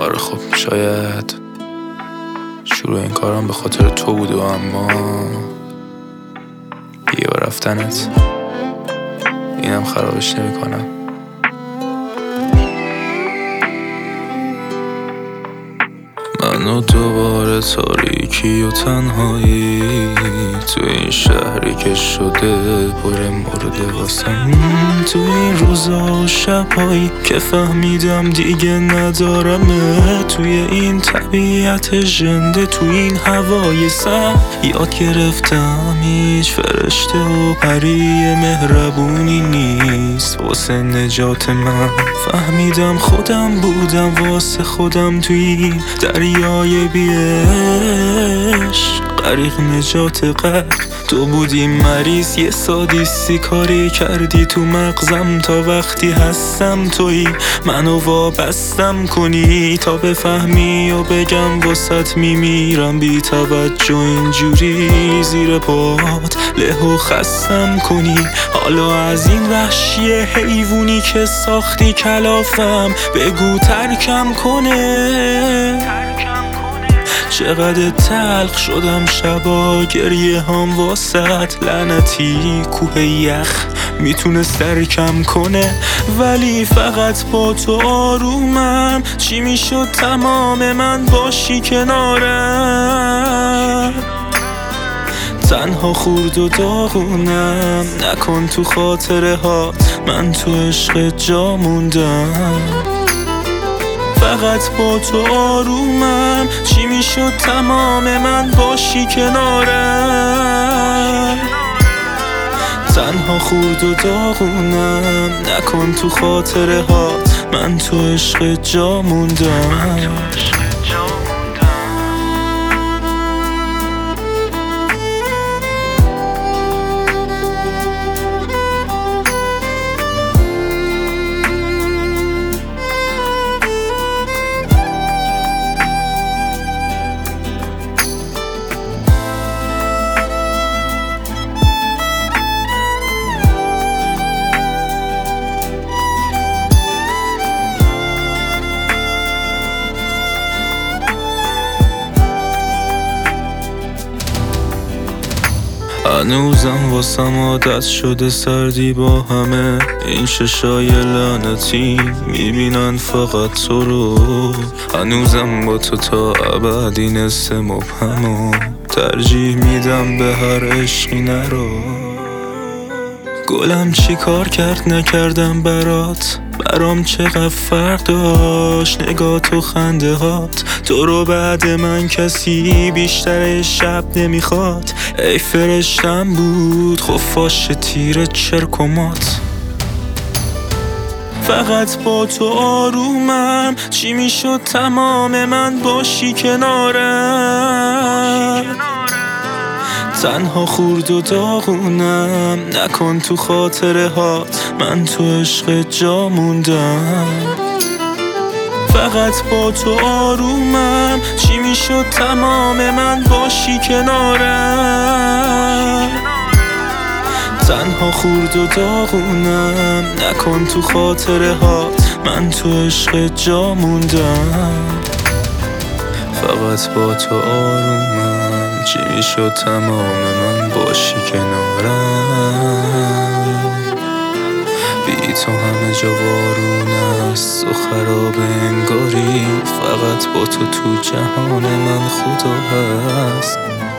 آره خب شاید شروع این کارم به خاطر تو بود و اما دیگه با رفتنت اینم خرابش نمی‌کنم. منو دوباره تاریکی و تنهایی تو این شهری که شده پر مرده واسم، تو این روزا و شبایی که فهمیدم دیگه ندارمه، توی این طبیعت ژنده، تو این هوای سرد یاد گرفتم هیچ فرشته و پری مهربونی نیست واسه نجات من. فهمیدم خودم بودم واسه خودم توی این دریای بیش غریق نجات غرق. تو بودی مریض یه سادیسی کاری کردی تو مغزم تا وقتی هستم تویی منو وابستم کنی تا بفهمی و بگم واسط میمیرم بی توجه اینجوری زیر پات له و خستم کنی. حالا از این وحشی حیوونی که ساختی کلافم بگو ترکم کنه. چقدر تلخ شدم شبا گریه هم واسط، لعنتی کوه یخ میتونه سرکم کنه ولی فقط با تو آرومم. چی میشد تمام من باشی کنارم، تنها خورد و داغونم نکن تو خاطره ها من تو عشق جا موندم. فقط با تو آرومم چی میشد تمام من باشی کنارم، تنها خورد و داغونم نکن تو خاطره ها من تو عشق جا موندم. هنوزم واسم عادت شده سردی با همه این چشای لعنتی میبینن فقط تو رو. هنوزم با تو تا ابد این حس مبهمو ترجیح میدم به هر عشقی نرو. گلم چی کار کرد نکردم برام چقدر فرق داشت نگاه و خنده هات. تو رو بعد من کسی بیشتر شب نمیخواد، ای فرشتم بود خفاش تیر چرکمات. فقط با تو آرومم چی میشد تمام من باشی کنارم، تنها خورد و داغونم نکن تو خاطره هات من تو عشق جا موندم. فقط با تو آرومم چی میشد تمام من باشی کنارم، تنها خورد و داغونم نکن تو خاطره هات من تو عشق جا موندم. فقط با تو آرومم چی میشد تمام من باشی کنارم، بی تو همه جا وارون است و خراب انگاری، فقط با تو تو جهان من خدا هست.